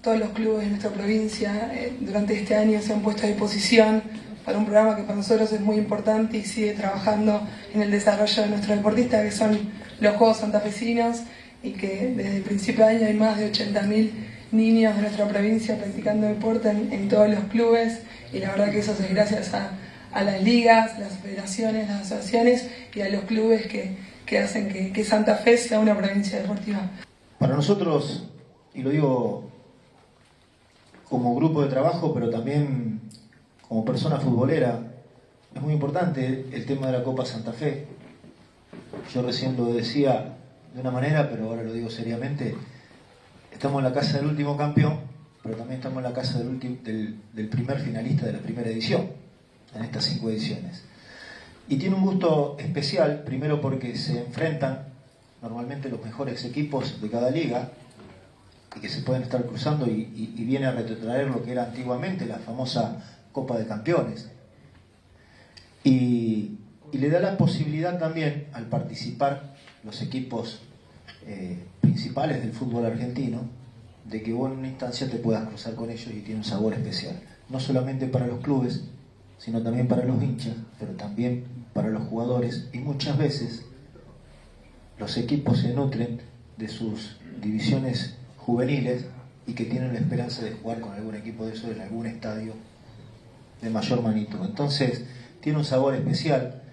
todos los clubes de nuestra provincia durante este año se han puesto a disposición para un programa que para nosotros es muy importante y sigue trabajando en el desarrollo de nuestros deportistas, que son los Juegos Santafesinos, y que desde el principio de año hay más de 80.000 niños de nuestra provincia practicando deporte en todos los clubes, y la verdad que eso es gracias a las ligas, las federaciones, las asociaciones y a los clubes que hacen que Santa Fe sea una provincia deportiva. Para nosotros, y lo digo como grupo de trabajo, pero también como persona futbolera, es muy importante el tema de la Copa Santa Fe. Yo recién lo decía de una manera, pero ahora lo digo seriamente. Estamos en la casa del último campeón, pero también estamos en la casa del primer finalista de la primera edición, en estas 5 ediciones. Y tiene un gusto especial, primero porque se enfrentan normalmente los mejores equipos de cada liga, y que se pueden estar cruzando y viene a retrotraer lo que era antiguamente la famosa Copa de Campeones. Y le da la posibilidad también, al participar los equipos principales del fútbol argentino, de que vos en una instancia te puedas cruzar con ellos, y tiene un sabor especial. No solamente para los clubes, sino también para los hinchas, pero también para los jugadores. Y muchas veces los equipos se nutren de sus divisiones juveniles y que tienen la esperanza de jugar con algún equipo de esos en algún estadio de mayor magnitud. Entonces tiene un sabor especial.